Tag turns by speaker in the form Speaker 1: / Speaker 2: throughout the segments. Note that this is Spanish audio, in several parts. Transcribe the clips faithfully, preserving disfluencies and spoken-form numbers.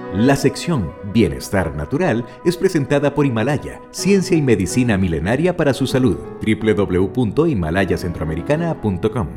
Speaker 1: La sección Bienestar Natural es presentada por Himalaya, ciencia y medicina milenaria para su salud. doble u doble u doble u punto himalaya centroamericana punto com.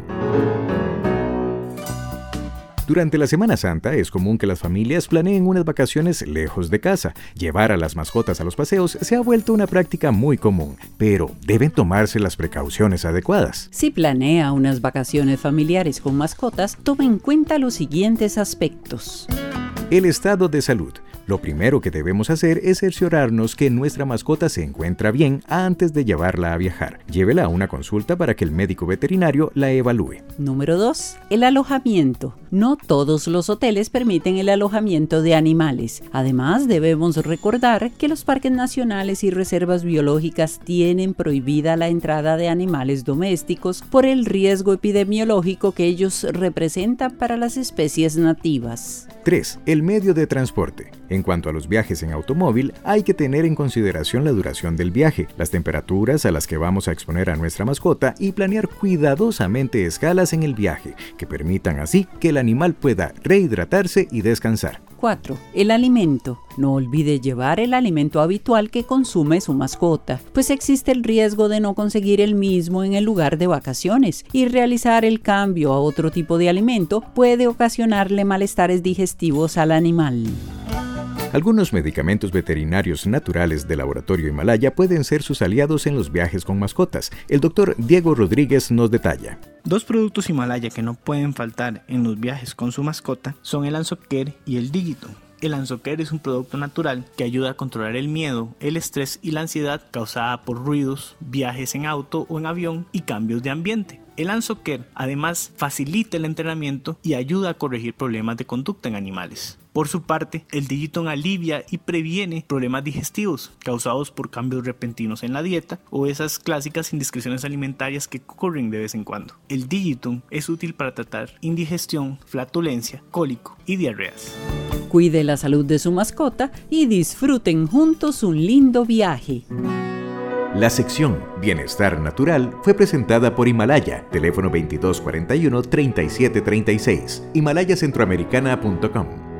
Speaker 1: Durante la Semana Santa es común que las familias planeen unas vacaciones lejos de casa. Llevar a las mascotas a los paseos se ha vuelto una práctica muy común, pero deben tomarse las precauciones adecuadas.
Speaker 2: Si planea unas vacaciones familiares con mascotas, tome en cuenta los siguientes aspectos.
Speaker 1: El estado de salud. Lo primero que debemos hacer es cerciorarnos que nuestra mascota se encuentra bien antes de llevarla a viajar. Llévela a una consulta para que el médico veterinario la evalúe.
Speaker 2: Número dos. El alojamiento. No todos los hoteles permiten el alojamiento de animales. Además, debemos recordar que los parques nacionales y reservas biológicas tienen prohibida la entrada de animales domésticos por el riesgo epidemiológico que ellos representan para las especies nativas.
Speaker 1: tres. El medio de transporte. En cuanto a los viajes en automóvil, hay que tener en consideración la duración del viaje, las temperaturas a las que vamos a exponer a nuestra mascota y planear cuidadosamente escalas en el viaje, que permitan así que el animal pueda rehidratarse y descansar.
Speaker 2: cuatro. El alimento. No olvide llevar el alimento habitual que consume su mascota, pues existe el riesgo de no conseguir el mismo en el lugar de vacaciones, y realizar el cambio a otro tipo de alimento puede ocasionarle malestares digestivos al animal.
Speaker 1: Algunos medicamentos veterinarios naturales del laboratorio Himalaya pueden ser sus aliados en los viajes con mascotas. El doctor Diego Rodríguez nos detalla.
Speaker 3: Dos productos Himalaya que no pueden faltar en los viajes con su mascota son el Anso-Care y el Digiton. El Anso-Care es un producto natural que ayuda a controlar el miedo, el estrés y la ansiedad causada por ruidos, viajes en auto o en avión y cambios de ambiente. El Anso-Care además facilita el entrenamiento y ayuda a corregir problemas de conducta en animales. Por su parte, el Digiton alivia y previene problemas digestivos causados por cambios repentinos en la dieta o esas clásicas indiscreciones alimentarias que ocurren de vez en cuando. El Digiton es útil para tratar indigestión, flatulencia, cólico y diarreas.
Speaker 2: Cuide la salud de su mascota y disfruten juntos un lindo viaje.
Speaker 1: La sección Bienestar Natural fue presentada por Himalaya, teléfono veintidós cuarenta y uno, treinta y siete treinta y seis, himalaya centroamericana punto com.